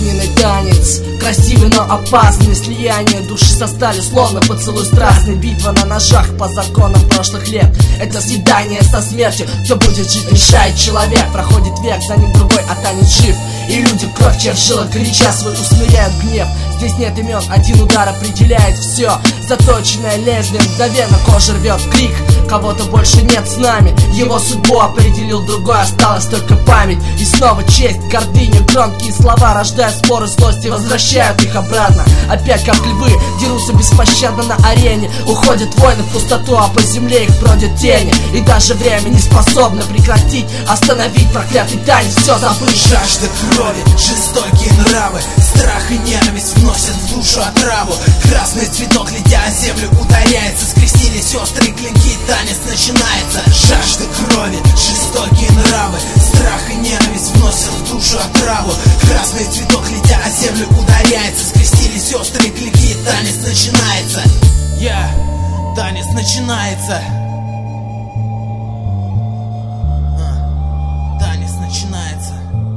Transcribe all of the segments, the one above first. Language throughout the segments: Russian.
огненный танец, красивый, но опасный. Слияние души со сталью, словно поцелуй страстный. Битва на ножах по законам прошлых лет. Это свидание со смертью. Кто будет жить, решает человек. Проходит век, за ним другой, а танец жив. И люди кровь в жилах горяча свой усмиряют гнев. Здесь нет имен, один удар определяет все. Заточенное лезвием мгновенно кожа рвет. Крик, кого-то больше нет с нами. Его судьбу определил другой, осталась только память. И снова честь, гордыня, громкие слова рождают споры злости, возвращают их обратно. Опять как львы дерутся беспощадно на арене. Уходят войны в пустоту, а по земле их бродят тени. И даже время не способно прекратить, остановить проклятый танец. Все забыть. Жажда крови, жестокие нравы, страх и ненависть вносят в душу отраву. Красный цветок, летя о землю, ударяется. Скрестились острые клинки, танец начинается. Жажда крови, жестокие нравы, страх и ненависть вносят в душу отраву. Красный цветок, летя о землю, ударяется. Скрестились острые клинки, танец начинается. Танец начинается. Танец начинается.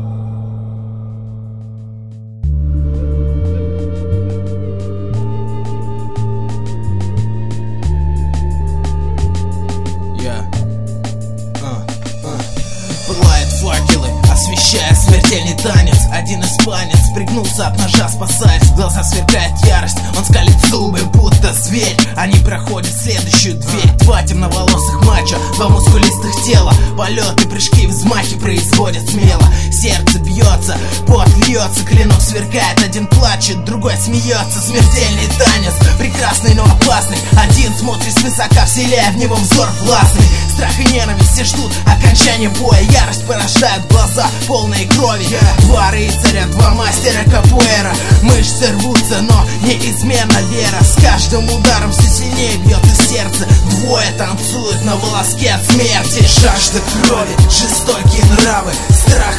Пылают факелы, освещая смертельный танец. Один испанец пригнулся от ножа, спасаясь. В глаза сверкает ярость, он скалит зубы, будто зверь. Они проходят в следующую дверь. Два темноволосых мачо, два мускулистых тела. Полеты, прыжки, взмахи производят смело. Сердце бьется, пот льется, клинок сверкает. Один плачет, другой смеется. Смертельный танец, прекрасный, но опасный. Один смотрит свысока, вселяя в него взор властный. Страх и ненависть все ждут окончания боя. Ярость порождает глаза, полные крови. Два рыцаря, два мастера капуэра. Мышцы рвутся, но неизменно вера. С каждым ударом все сильнее бьет из сердца. Двое танцуют на волоске от смерти. Жажда крови, жестокие нравы, страх